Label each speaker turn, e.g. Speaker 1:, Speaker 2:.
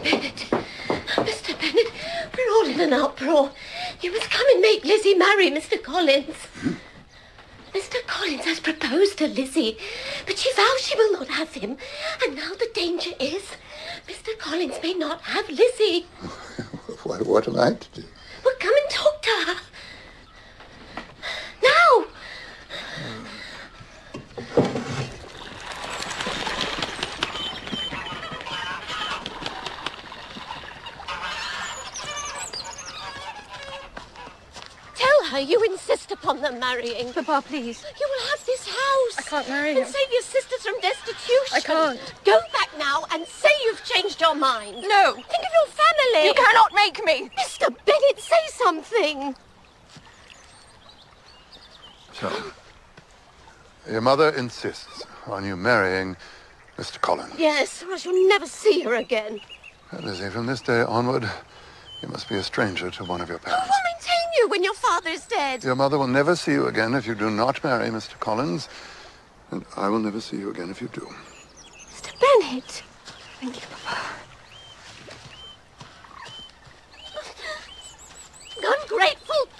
Speaker 1: Bennett, Mr. Bennett, we're all in an uproar. You must come and make Lizzie marry Mr. Collins. Mr. Collins has proposed to Lizzie, but she vows she will not have him. And now the danger is Mr. Collins may not have Lizzie.
Speaker 2: What am I to do?
Speaker 1: Well, come and talk to her. Now! Tell her you insist upon them marrying.
Speaker 3: Papa, please.
Speaker 1: You will have this house.
Speaker 3: I can't marry
Speaker 1: and
Speaker 3: him.
Speaker 1: save your sisters from destitution.
Speaker 3: I can't.
Speaker 1: Go back now and say you've changed your mind.
Speaker 3: No.
Speaker 1: Think of your family.
Speaker 3: You cannot make me.
Speaker 1: Mr. Bennett, say something.
Speaker 2: So, your mother insists on you marrying Mr. Collins.
Speaker 1: Yes, or I shall never see her again.
Speaker 2: Lizzie, from this day onward, you must be a stranger to one of your
Speaker 1: Who
Speaker 2: parents.
Speaker 1: will maintain you when your father's dead?
Speaker 2: Your mother will never see you again if you do not marry Mr. Collins, and I will never see you again if you do.
Speaker 1: Mr. Bennett.
Speaker 3: Thank you, Papa.
Speaker 1: Ungrateful